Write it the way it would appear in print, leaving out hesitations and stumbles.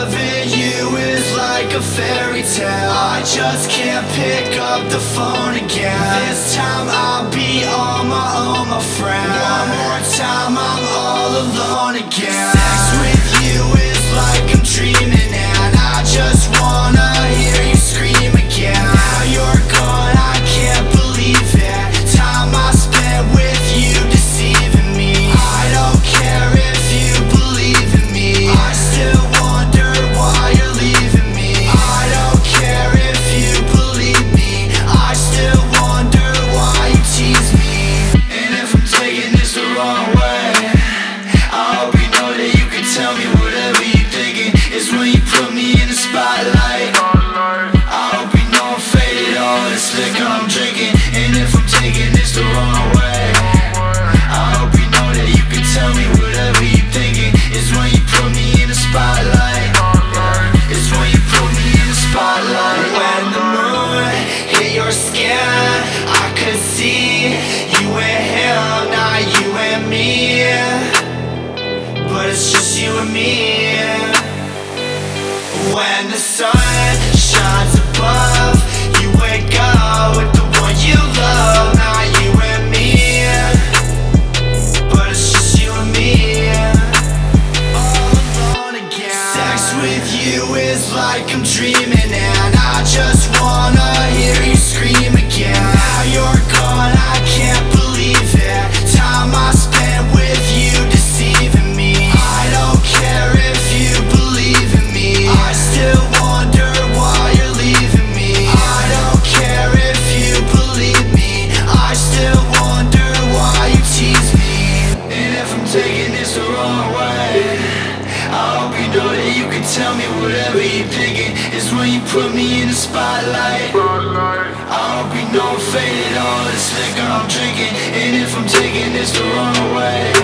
loving you is like a fairy tale. I just can't pick up the phone again. This time I'll be on my own, my friend. One more time I'm all alone again. Sex with you is like I'm dreaming, and I just wanna hear you scream again. Now you're gone, I can't believe it. Time I spent with you deceiving me. I don't care if you believe in me. I still wonder why you're leaving me. I don't care if you believe me. I still wonder why you tease me. And if I'm taking this the wrong way, I hope you know that you can tell me whatever you're thinking. It's when you put me in the spotlight. I hope you know I'm faded, all this liquor I'm drinking. And if I'm taking this the wrong way, I hope you know that you can tell me whatever you're thinking. It's when you put me in the spotlight. It's when you put me in the spotlight. When the moon hit your skin, I could see you and him, not you and me. But it's just you and me. When the sun shines above, you wake up with the one you love, not you and me. But it's just you and me, all alone again. Sex with you is like I'm dreaming, and I just wanna hear you scream again. Now you're gone, I can't believe it. Time I spent with you deceiving me. I don't care if you believe in me. I still wonder why you're leaving me. I don't care if you believe me. I still wonder why you tease me. And if I'm taking this the wrong way, I hope you know that you can tell me whatever you're thinking. It's when you put me in the spotlight. I hope you know I'm faded, all this liquor I'm drinking. And if I'm taking this the wrong way,